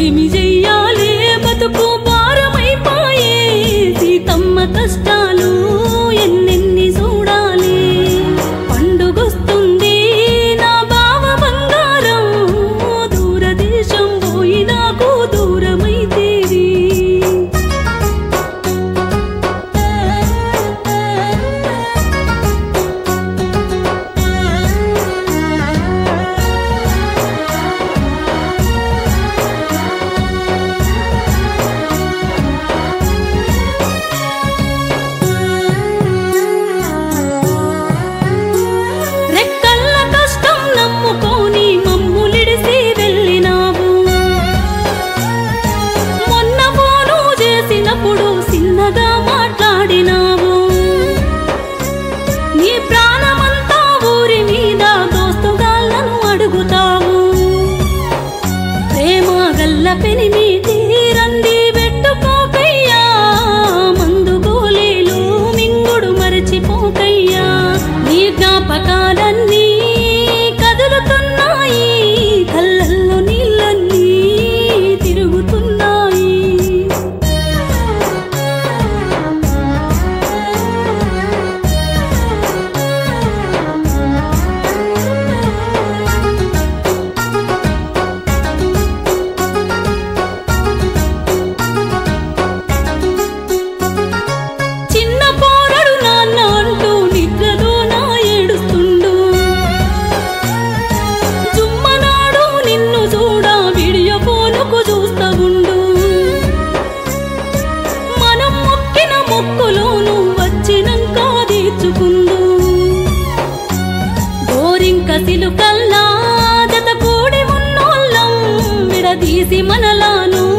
ఏమి చెయ్యాలే బతుకు భారమైపాయే సీతమ్మ కష్టాలు ఎన్నెన్ని చూడాలి పండుగొస్తుంది నా బావ బంగారం దూరదేశం పోయి నాకు దూరమైతేవి రెక్కల్ల కష్టం నమ్ముకొని మమ్ములిడిసి వెళ్ళినావు మొన్న ఫోను చేసినప్పుడు చిన్నగా మాట్లాడినావు నీ ప్రాణమంతా ఊరి మీద దోస్తుగాళ్ళను అడుగుతావు ప్రేమ గల్ల పెనిమిటి రంది పెట్టుకోకయ్యా మందు గోలీలు మింగుడు మరచిపోకయ్యా నీ జ్ఞాపకాలన్నీ కదులుతున్నాయి కళ్ళల్లో నీళ్ళన్నీ తిరుగుతున్నాయి చిన్న పోరడు నాన్న అంటూ నిద్రలో నా ఏడుస్తుండు జుమ్మనాడు నిన్ను చూడ వీడియో ఫోనుకు చూస్తా ఉండు మనం మొక్కిన మొక్కులోను వచ్చినంక తీర్చుకుందు గోరింక సిలుకల్లా జత కూడి ఉన్నోళ్ళం విడదీసి మనలాను